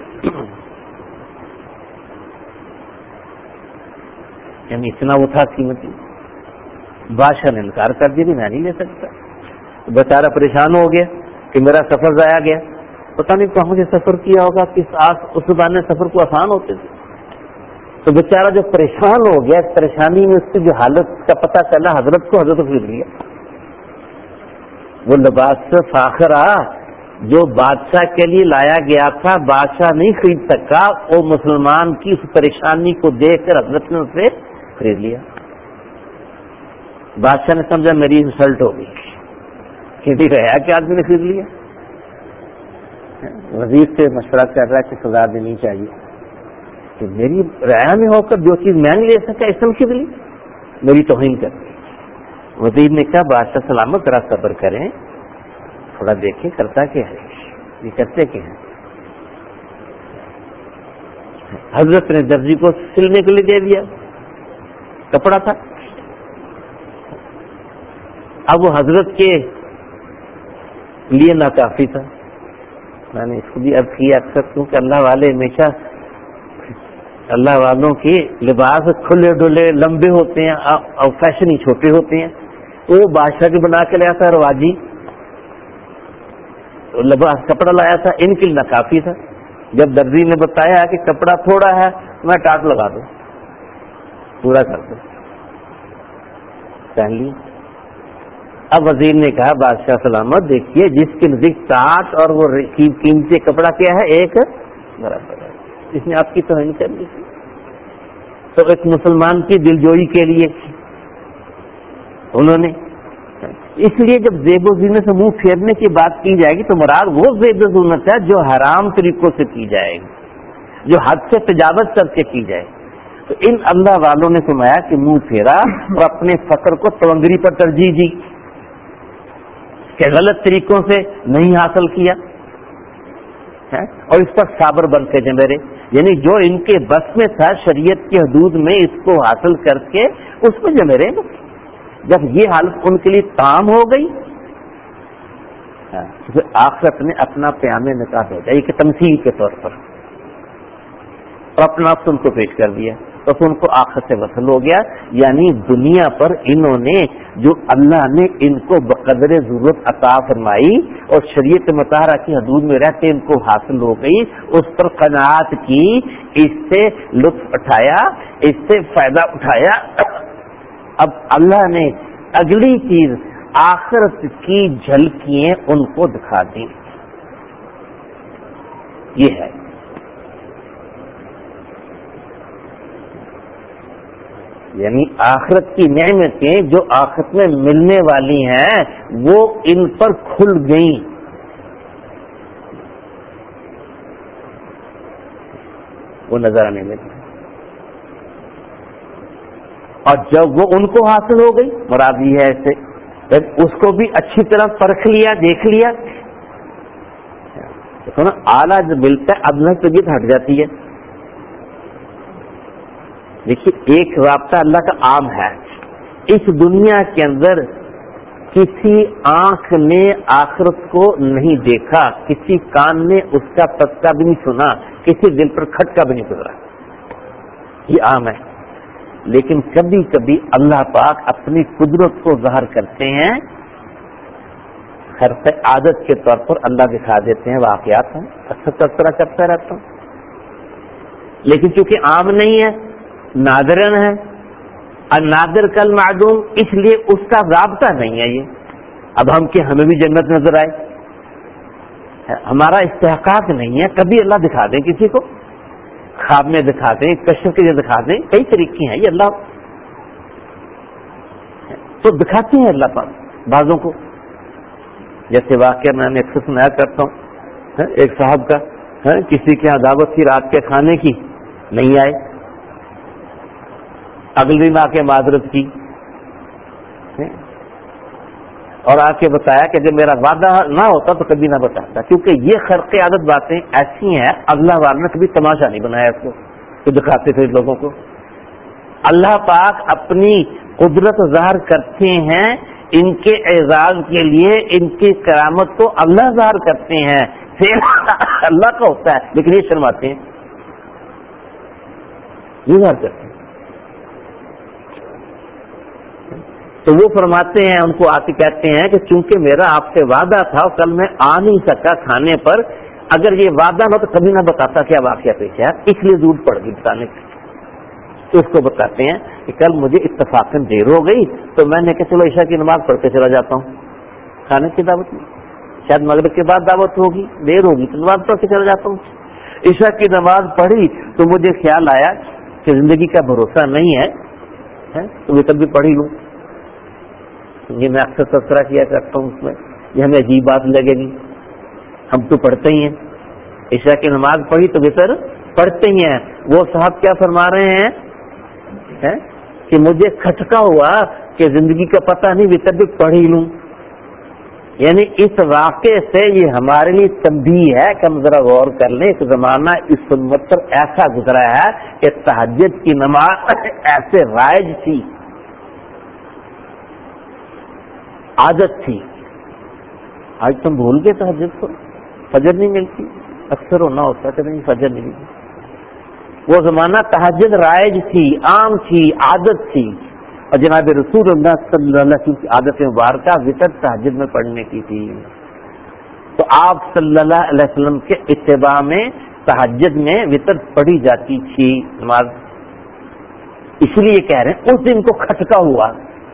یعنی اتنا وہ تھا قیمتی، بادشاہ نے انکار کر دیا کہ میں نہیں لے سکتا، بیچارہ پریشان ہو گیا کہ میرا سفر ضائع گیا، پتہ نہیں کہاں سے سفر کیا ہوگا، کس آس اس زمانے سفر کو آسان ہوتے تھے، تو بیچارہ جو پریشان ہو گیا، اس پریشانی میں اس کی جو حالت کا پتہ چلا حضرت کو، حضرت کو خرید لیا۔ وہ لباس فاخرہ جو بادشاہ کے لیے لایا گیا تھا، بادشاہ نہیں خرید سکا، وہ مسلمان کی اس پریشانی کو دیکھ کر حضرت نے اسے خرید لیا۔ بادشاہ نے سمجھا میری انسلٹ ہو گئی، کسی رہا کہ آدمی نے خرید لیا۔ وزیر سے مشورہ کر رہا ہے کہ سزا دینی چاہیے کہ میری رعایا میں ہو کر جو چیز میں نہیں لے سکا اس نے خرید لی، میری توہین کر دی۔ وزیر نے کہا بادشاہ سلامت، ذرا صبر کریں، تھوڑا دیکھیں کرتا کیا ہے، یہ کرتے کیا ہیں۔ حضرت نے درزی کو سلنے کے لیے دے دیا، کپڑا تھا۔ اب وہ حضرت کے لیے ناکافی تھا۔ میں نے اس کو بھی عرض کیا اکثر، کیونکہ اللہ والے ہمیشہ اللہ والوں کے لباس کھلے ڈلے لمبے ہوتے ہیں اور فیشنی چھوٹے ہوتے ہیں، تو وہ بادشاہ کے بنا کے لایا تھا رواجی لباس کپڑا لایا تھا، ان کے لیے ناکافی تھا۔ جب درزی نے بتایا کہ کپڑا تھوڑا ہے، میں ٹاٹ لگا دوں، پورا کر دوں، پہن لی۔ اب وزیر نے کہا بادشاہ سلامت دیکھیے، جس کے نزدیک ٹاٹ اور وہ قیمتی کپڑا کیا ہے ایک برابر ہے، اس نے آپ کی توہین کر لی تھی۔ تو ایک مسلمان کی دلجوئی کے لیے انہوں نے، اس لیے جب زیب و زینت سے منہ پھیرنے کی بات کی جائے گی تو مراد وہ زیب و زینت ہے جو حرام طریقوں سے کی جائے گی، جو حد سے تجاوز کر کے کی جائے۔ تو ان اللہ والوں نے فرمایا کہ منہ پھیرا اور اپنے فقر کو تونگری پر ترجیح دی کہ غلط طریقوں سے نہیں حاصل کیا، اور اس پر صابر بن کے جمیرے، یعنی جو ان کے بس میں تھا شریعت کی حدود میں اس کو حاصل کر کے اس میں جمیرے۔ جب یہ حالت ان کے لیے تام ہو گئی تو پھر آخرت نے اپنا پیام نکاح بھیجا ایک تمثیل کے طور پر، اور اپنا آپ ان کو پیش کر دیا، تو پھر ان کو آخرت سے وصل ہو گیا۔ یعنی دنیا پر انہوں نے جو اللہ نے ان کو بقدر ضرورت عطا فرمائی اور شریعت مطہرہ کی حدود میں رہتے ان کو حاصل ہو گئی، اس پر قناعت کی، اس سے لطف اٹھایا، اس سے فائدہ اٹھایا۔ اب اللہ نے اگلی چیز آخرت کی جھلکیاں ان کو دکھا دی، یہ ہے یعنی آخرت کی نعمتیں جو آخرت میں ملنے والی ہیں وہ ان پر کھل گئیں۔ وہ نظر آنے لگی، اور جب وہ ان کو حاصل ہو گئی، مراد یہ ہے ایسے اس کو بھی اچھی طرح پرکھ لیا، دیکھ لیا، دیکھو نا آلہ جب ملتا ہے ادنا طبیعت ہٹ جاتی ہے۔ دیکھیے ایک رابطہ اللہ کا عام ہے، اس دنیا کے اندر کسی آنکھ نے آخرت کو نہیں دیکھا، کسی کان نے اس کا پتا بھی نہیں سنا، کسی دل پر کھٹکا بھی نہیں گزرا، یہ عام ہے۔ لیکن کبھی کبھی اللہ پاک اپنی قدرت کو ظاہر کرتے ہیں، خرف عادت کے طور پر اللہ دکھا دیتے ہیں، واقعات ہیں، اکثر تذکرہ کرتا رہتا ہوں، لیکن چونکہ عام نہیں ہے، نادرن ہے، النادر کل معدوم، اس لیے اس کا ضابطہ نہیں ہے یہ۔ اب ہم کہ ہمیں بھی جنت نظر آئے، ہمارا استحقاق نہیں ہے، کبھی اللہ دکھا دیں کسی کو، خواب میں دکھا دیں، کشف کے لیے دکھا دیں، کئی طریقے ہیں یہ اللہ تو دکھاتے ہیں اللہ پاک بعضوں کو۔ جیسے واقعہ میں نے اکثر سنایا کرتا ہوں، ایک صاحب کا کسی کے یہاں دعوت تھی رات کے کھانے کی، نہیں آئے، اگلے دن آ کے معذرت کی اور آ کے بتایا کہ جب میرا وعدہ نہ ہوتا تو کبھی نہ بتاتا، کیونکہ یہ خرق عادت باتیں ایسی ہیں اللہ والے نے کبھی تماشا نہیں بنایا اس کو تو دکھاتے تھے لوگوں کو۔ اللہ پاک اپنی قدرت ظاہر کرتے ہیں ان کے اعزاز کے لیے، ان کی کرامت کو اللہ ظاہر کرتے ہیں، پھر اللہ کا ہوتا ہے لیکن یہ شرماتے ہیں، یہ ظاہر کرتے ہیں۔ تو وہ فرماتے ہیں، ان کو آ کے کہتے ہیں کہ چونکہ میرا آپ سے وعدہ تھا اور کل میں آ نہیں سکا کھانے پر، اگر یہ وعدہ نہ تو کبھی نہ بتاتا کیا واقعہ پیش ہے، اس لیے ضرورت پڑ گئی بتانے کی۔ تو اس کو بتاتے ہیں کہ کل مجھے اتفاقاً دیر ہو گئی تو میں نے کہا چلو عشاء کی نماز پڑھ کے چلا جاتا ہوں کھانے کی دعوت میں، شاید مغرب کے بعد دعوت ہوگی، دیر ہوگی تو نماز پڑھ کے چلا جاتا ہوں. عشاء کی نماز پڑھی تو مجھے خیال آیا کہ زندگی کا بھروسہ نہیں ہے تو وتر بھی پڑھ ہی لوں. یہ میں اکثر تذکرہ کیا کرتا ہوں اس میں، یہ ہمیں عجیب بات لگے گی، ہم تو پڑھتے ہی ہیں. عشاء کی نماز پڑھی تو وتر پڑھتے ہی ہیں. وہ صاحب کیا فرما رہے ہیں کہ مجھے کھٹکا ہوا کہ زندگی کا پتہ نہیں وتر بھی پڑھ ہی لوں. یعنی اس واقعے سے یہ ہمارے لیے تنبیہ ہے کہ ہم ذرا غور کر لیں. ایک زمانہ اس امت پر ایسا گزرا ہے کہ تہجد کی نماز ایسے رائج تھی، عادت تھی. آج تم بھول گئے تہجد کو، فجر نہیں ملتی، اکثر ہونا ہوتا کہ نہیں فجر نہیں ملتی. وہ زمانہ تہجد رائج تھی، عام تھی، عادت تھی. اور جناب رسول اللہ صلی اللہ علیہ وسلم کی عادت مبارکہ وتر تہجد میں پڑھنے کی تھی. تو آپ صلی اللہ علیہ وسلم کے اتباع میں تہجد میں وتر پڑھی جاتی تھی نماز. اس لیے کہہ رہے ہیں اس دن کو کھٹکا ہوا.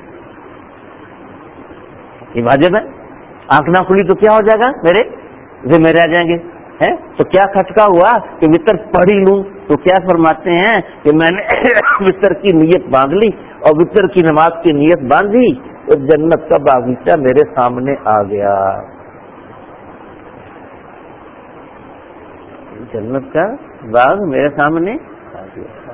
یہ واجب ہے، آنکھ نہ کھلی تو کیا ہو جائے گا، میرے ذمہ رہ جائیں گے. ہے تو کیا کھٹکا ہوا کہ وتر پڑھ ہی لوں. تو کیا فرماتے ہیں کہ میں نے وتر کی نیت باندھ لی اور وتر کی نماز کی نیت باندھی تو جنت کا باغیچہ میرے سامنے آ گیا. جنت کا باغ میرے سامنے آ گیا.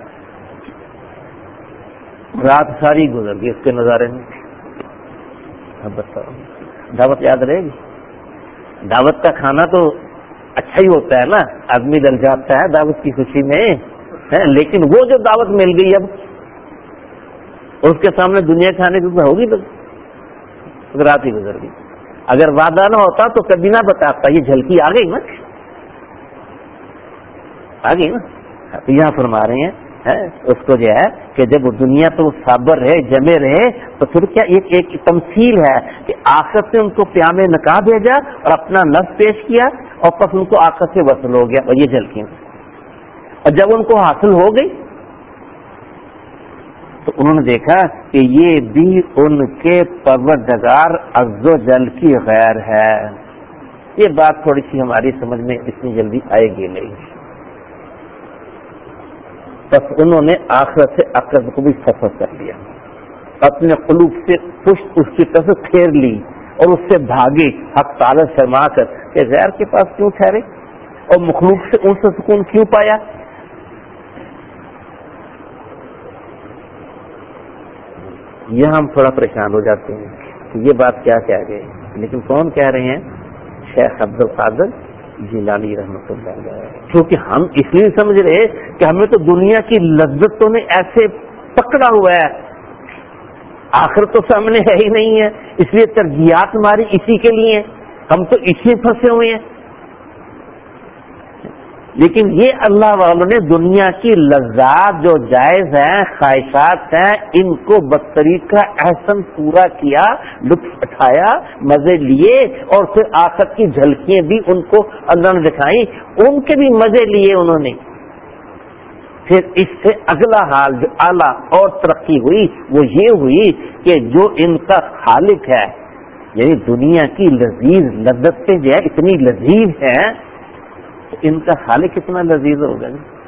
رات ساری گزر گئی اس کے نظارے میں. اب بتاؤ دعوت یاد رہے گی؟ دعوت کا کھانا تو اچھا ہی ہوتا ہے نا، آدمی ڈر جاتا ہے دعوت کی خوشی میں، لیکن وہ جو دعوت مل گئی اب اس کے سامنے دنیا کھانے کی ہوگی تو رات ہی گزر گئی. اگر وعدہ نہ ہوتا تو کبھی نہ بتاتا. یہ جھلکی آ گئی نا، آ گئی نا. یہاں فرما رہے ہیں اس کو جو ہے کہ جب دنیا تو صابر رہے جمے رہے تو پھر کیا ایک ایک تمثیل ہے کہ آخرت نے ان کو پیام نکاح بھیجا اور اپنا نفس پیش کیا اور پس ان کو آخرت سے وصل ہو گیا. اور یہ جھلکیاں اور جب ان کو حاصل ہو گئی تو انہوں نے دیکھا کہ یہ بھی ان کے پروردگار عز و جل کی غیر ہے. یہ بات تھوڑی سی ہماری سمجھ میں اتنی جلدی آئے گی نہیں. بس انہوں نے آخرت سے عقل کو بھی سفر کر لیا، اپنے قلوب سے پشت اس کی طرف پھیر لی اور اس سے بھاگے حق تعالی فرما کر کہ غیر کے پاس کیوں ٹھہرے اور مخلوق سے ان سے سکون کیوں پایا. یہ ہم تھوڑا پریشان ہو جاتے ہیں کہ یہ بات کیا کہہ گئے، لیکن کون کہہ رہے ہیں؟ شیخ عبد القادر جیلانی رحمۃ اللہ علیہ. کیونکہ ہم اس لیے سمجھ رہے کہ ہمیں تو دنیا کی لذتوں نے ایسے پکڑا ہوا ہے، آخر تو سامنے ہے ہی نہیں ہے، اس لیے ترجیحات ہماری اسی کے لیے ہیں، ہم تو اسی پھنسے ہوئے ہیں. لیکن یہ اللہ والوں نے دنیا کی لذات جو جائز ہیں، خواہشات ہیں، ان کو بدطریقہ احسن پورا کیا، لطف اٹھایا، مزے لیے اور پھر آخرت کی جھلکیاں بھی ان کو اللہ نے دکھائیں، ان کے بھی مزے لیے انہوں نے. پھر اس سے اگلا حال جو اعلیٰ اور ترقی ہوئی وہ یہ ہوئی کہ جو ان کا خالق ہے، یعنی دنیا کی لذیذ لذتیں جو ہے اتنی لذیذ ہیں، ان کا خالق کتنا لذیذ ہوگا.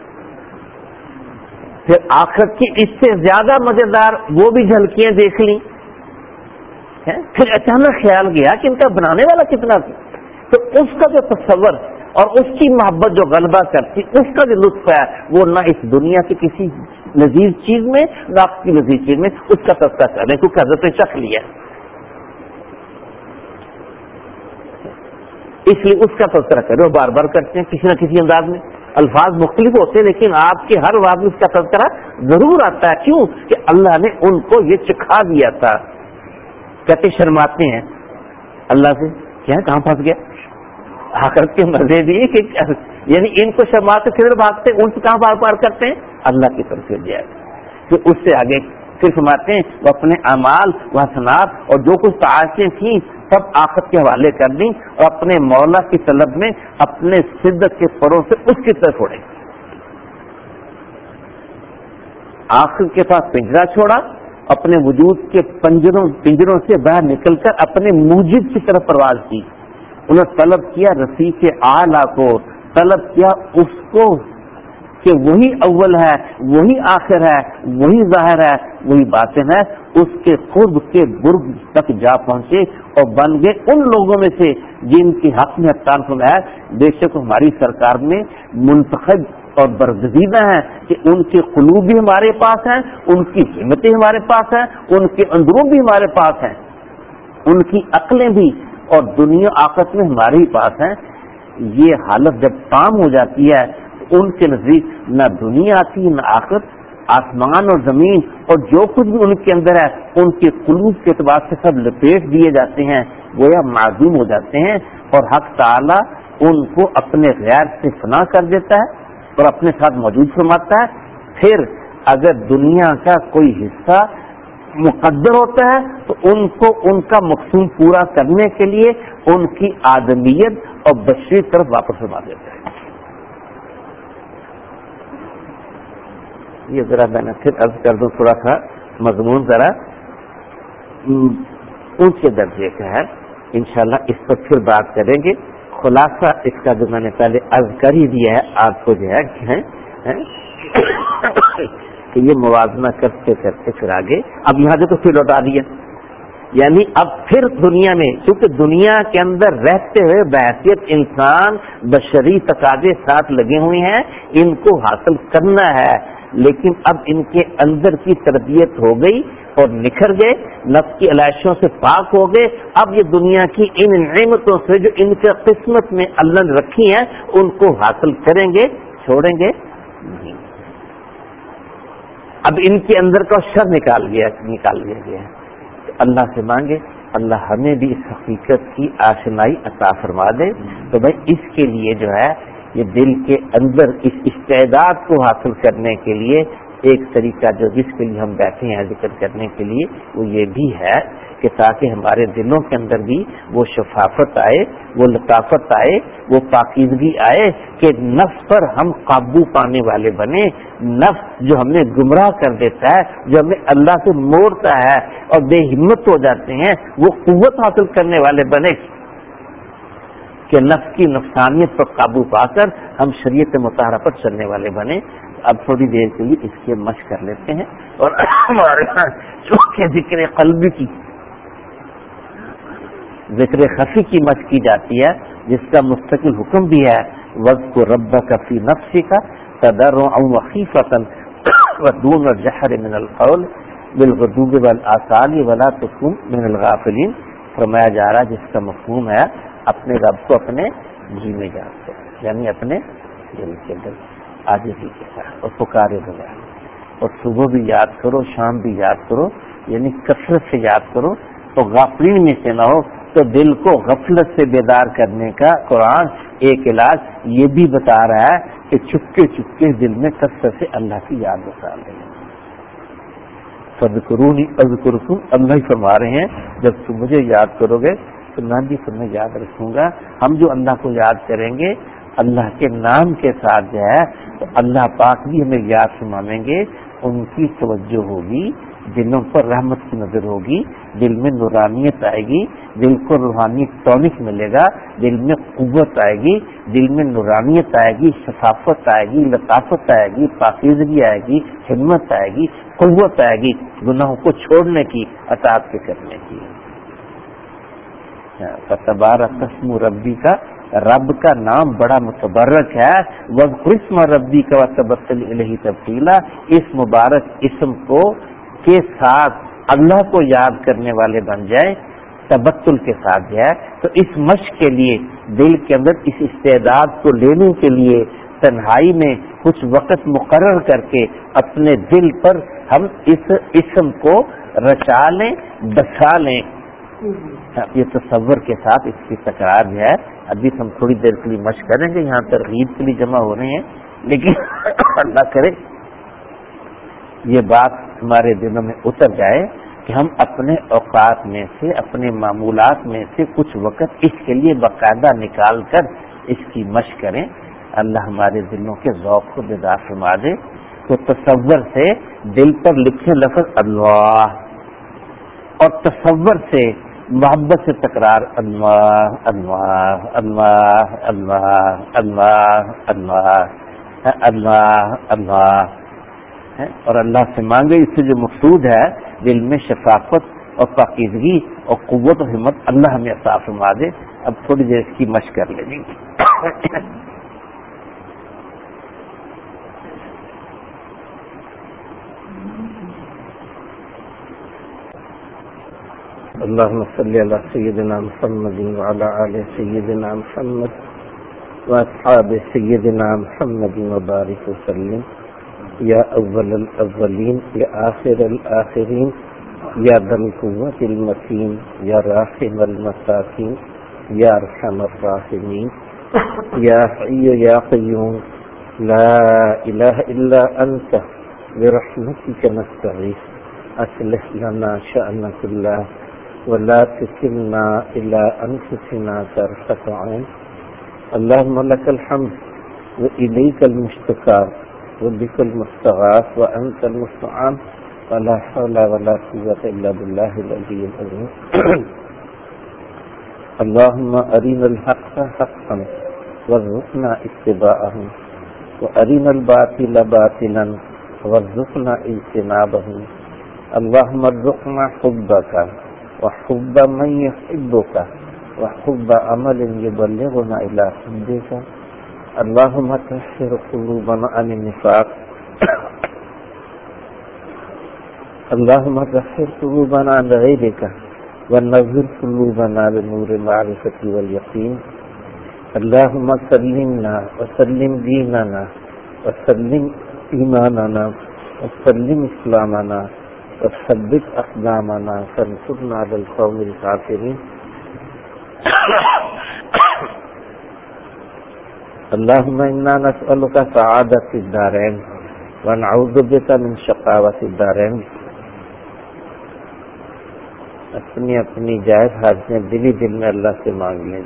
پھر آخرت کی اس سے زیادہ مزیدار وہ بھی جھلکیاں دیکھ لی. پھر اچانک خیال گیا کہ ان کا بنانے والا کتنا تھا. تو اس کا جو تصور اور اس کی محبت جو غلبہ کرتی، اس کا جو لطف ہے وہ نہ اس دنیا کی کسی لذیذ چیز میں نہ آپ کی لذیذ چیز میں، اس کا تذکرہ کریں کیونکہ حضرت شخص لیا، اس لیے اس کا تذکرہ کرو. بار بار کرتے ہیں کسی نہ کسی انداز میں، الفاظ مختلف ہوتے ہیں لیکن آپ کے ہر واقعے اس کا تذکرہ ضرور آتا ہے. کیوں کہ اللہ نے ان کو یہ چکھا دیا تھا. کہتے شرماتے ہیں اللہ سے، کیا کہاں پھنس گیا، آخرت کے مزے بھی کہ یعنی ان کو شرماتے پھر بھاگتے، ان سے کہاں بار بار کرتے ہیں اللہ کی طرف سے جائے. پھر اس سے آگے پھر فرماتے ہیں وہ اپنے اعمال و حسنات اور جو کچھ تعاشیں تھیں سب آخرت کے حوالے کر دیں اور اپنے مولا کی طلب میں اپنے صدق کے پروں سے اس کی طرف اڑے. آخر کے پاس پنجرا چھوڑا، اپنے وجود کے پنجروں پنجروں سے باہر نکل کر اپنے موجد کی طرف پرواز کی. انہیں طلب کیا رفیق اعلیٰ کو، طلب کیا اس کو کہ وہی اول ہے، وہی آخر ہے، وہی ظاہر ہے، وہی باطن ہے. اس کے قرب کے برگ تک جا پہنچے اور بن گئے ان لوگوں میں سے جن کے حق میں تعارف ہے. بے شک ہماری سرکار میں منتخب اور برگزیدہ ہیں کہ ان کے قلوب بھی ہمارے پاس ہیں، ان کی ہمتیں ہمارے پاس ہیں، ان کے اندروں بھی ہمارے پاس ہیں، ان کی عقلیں بھی اور دنیا آخرت میں ہمارے ہی پاس ہیں. یہ حالت جب تام ہو جاتی ہے تو ان کے نزدیک نہ دنیا آتی نہ آخرت. آسمان اور زمین اور جو کچھ بھی ان کے اندر ہے ان کے قلوب کے اعتبار سے سب لپیٹ دیے جاتے ہیں، گویا معدوم ہو جاتے ہیں. اور حق تعالی ان کو اپنے غیر سے فنا کر دیتا ہے اور اپنے ساتھ موجود فرماتا ہے. پھر اگر دنیا کا کوئی حصہ مقدر ہوتا ہے تو ان کو ان کا مقصود پورا کرنے کے لیے ان کی آدمیت اور بشری طرف واپس فرما دیتا ہے. یہ ذرا میں نے پھر عرض کر دوں، تھوڑا سا مضمون ذرا اونچے درجے کا ہے، انشاءاللہ اس پر پھر بات کریں گے. خلاصہ اس کا جو میں نے پہلے عرض کر ہی دیا ہے آپ کو جو ہے کہ یہ موازنہ کرتے کرتے پھر آگے اب یہاں سے تو پھر لوٹا دیا، یعنی اب پھر دنیا میں چونکہ دنیا کے اندر رہتے ہوئے بحیثیت انسان بشری تقاضے ساتھ لگے ہوئے ہیں، ان کو حاصل کرنا ہے. لیکن اب ان کے اندر کی تربیت ہو گئی اور نکھر گئے، نفس کی علائشوں سے پاک ہو گئے. اب یہ دنیا کی ان نعمتوں سے جو ان کے قسمت میں اللہ نے رکھی ہیں ان کو حاصل کریں گے، چھوڑیں گے نہیں. اب ان کے اندر کا شر نکال گیا نکال لیا گیا ہے. اللہ سے مانگے اللہ ہمیں بھی اس حقیقت کی آشنائی عطا فرما دے. تو بھائی اس کے لیے جو ہے یہ دل کے اندر اس استعداد کو حاصل کرنے کے لیے ایک طریقہ جو جس کے لیے ہم بیٹھے ہیں ذکر کرنے کے لیے وہ یہ بھی ہے کہ تاکہ ہمارے دلوں کے اندر بھی وہ شفافت آئے، وہ لطافت آئے، وہ پاکیزگی آئے کہ نفس پر ہم قابو پانے والے بنے. نفس جو ہمیں گمراہ کر دیتا ہے، جو ہمیں اللہ سے موڑتا ہے اور بے ہمت ہو جاتے ہیں، وہ قوت حاصل کرنے والے بنے کہ نفس کی نفسانیت پر قابو پا کر ہم شریعت مطہرہ پر چلنے والے بنے. اب تھوڑی دیر کے لیے اس کے مشق کر لیتے ہیں اور ہمارے یہاں چونکہ ذکر قلبی کی ذکر خفی کی مشق کی جاتی ہے جس کا مستقل حکم بھی ہے وَاذْكُرْ رَبَّكَ فِي نَفْسِكَ تَضَرُّعًا وَخِيفَةً وَدُونَ الْجَهْرِ مِنَ الْقَوْلِ بِالْغُدُوِّ وَالْآصَالِ وَلَا تَكُن مِنَ الْغَافِلِينَ. فرمایا جا رہا جس کا مفہوم ہے اپنے رب کو اپنے جی میں یاد کرو، یعنی اپنے دل کے اندر عاجزی کے ساتھ اور پکارے بغیر، اور صبح بھی یاد کرو شام بھی یاد کرو، یعنی کثرت سے یاد کرو تو غافلین میں سے نہ ہو. تو دل کو غفلت سے بیدار کرنے کا قرآن ایک علاج یہ بھی بتا رہا ہے کہ چپکے چپکے دل میں کثرت سے اللہ کی یاد بتا رہے ہیں. فَاذْكُرُونِی أَذْكُرْکُم، اللہ ہی فرما رہے ہیں جب تم مجھے یاد کرو گے تو میں بھی تمہیں یاد رکھوں گا. ہم جو اللہ کو یاد کریں گے اللہ کے نام کے ساتھ جو ہے تو اللہ پاک بھی ہمیں یاد فرمائیں گے. ان کی توجہ ہوگی، دلوں پر رحمت کی نظر ہوگی، دل میں نورانیت آئے گی، دل کو روحانی ٹونک ملے گا، دل میں قوت آئے گی، دل میں نورانیت آئے گی، شفافت آئے گی، لطافت آئے گی، پاکیزگی آئے گی، ہمت آئے گی، قوت آئے گی گناہوں کو چھوڑنے کی، اطاعت کے کرنے کی. تبارک اسم ربی کا، رب کا نام بڑا متبرک ہے. وَاذْكُرِ اسْمَ رَبِّكَ وَتَبَتَّلْ إِلَيْهِ تَبْتِيلًا. اس مبارک اسم کو کے ساتھ اللہ کو یاد کرنے والے بن جائیں تبتل کے ساتھ جو ہے. تو اس مشق کے لیے دل کے اندر اس استعداد کو لینے کے لیے تنہائی میں کچھ وقت مقرر کر کے اپنے دل پر ہم اس اسم کو رچا لیں، بسا لیں. یہ تصور کے ساتھ اس کی تکرار جو ہے ابھی ہم تھوڑی دیر کے لیے مشق کریں گے. یہاں ترغیب کے لیے جمع ہو رہے ہیں لیکن اللہ کرے یہ بات ہمارے دلوں میں اتر جائے کہ ہم اپنے اوقات میں سے، اپنے معمولات میں سے کچھ وقت اس کے لیے باقاعدہ نکال کر اس کی مشق کریں. اللہ ہمارے دلوں کے ذوق کو بیدار فرما دے تو تصور سے دل پر لکھے لفظ اللہ، اور تصور سے محبت سے تکرار اللہ اللہ اللہ اللہ اللہ اللہ اللہ اللہ، اور اللہ سے مانگے اس سے جو مقصود ہے دل میں شفافت اور پاکیزگی اور قوت و ہمت اللہ ہمیں عطا فرما دے۔ اب تھوڑی دیر اس کی مشق کر لیں گے۔ اللهم صل على سيدنا محمد وعلى آل سيدنا محمد وأصحاب سيدنا محمد وبارك وسلم يا أول الأولين يا آخر الآخرين يا ذا القوة المتين يا راحم المساكين يا أرحم الراحمين يا حي يا قيوم لا إله إلا أنت برحمتك نستغيث أصلح لنا شأننا كله ولا تكلنا إلى أنفسنا طرفة عين اللهم لك الحمد وإليك المشتكى وبك المستغاث وأنت المستعان ولا حول ولا قوة إلا بالله العلي العظيم اللهم أرنا الحق حقا وارزقنا اتباعه وأرنا الباطل باطلا وارزقنا اجتنابه اللهم ارزقنا حبك وحب من يحبك وحب عمل يبلغنا إلى حبك اللهم طهر قلوبنا عن النفاق اللهم طهر قلوبنا عن غيرك ونور قلوبنا بنور المعرفة واليقين اللهم سلمنا وسلم ديننا وسلم إيماننا وسلم إسلامنا وثبت أقدامنا فانصرنا على القوم الكافرين اللهم إنا نسألك سعادة الدارين ونعوذ بك من شقاوة الدارين۔ اپنی اپنی جائز حاجتیں دلی دل میں اللہ سے مانگ لیں۔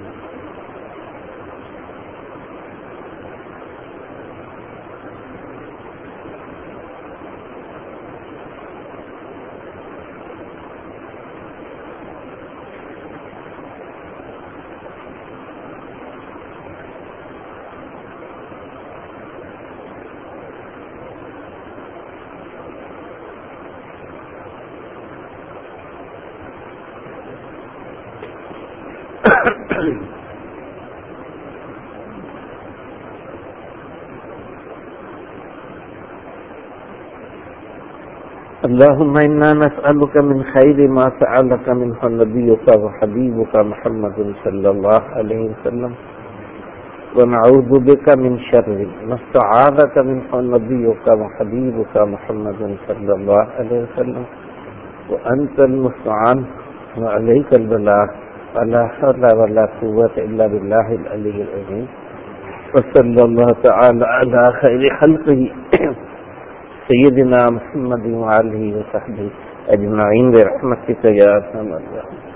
اللهم إنا نسألك من خير ما سألك منه نبيك وحبيبك محمد صلى الله عليه وسلم ونعوذ بك من شر ما استعاذك منه نبيك وحبيبك محمد صلى الله عليه وسلم وأنت المستعان وعليك البلاغ ولا حول ولا قوة إلا بالله العلي العظيم وصلى الله تعالى على خير خلقه سيدنا محمد وعليه وصحبه أجمعين برحمتك يا أرحم الراحمين۔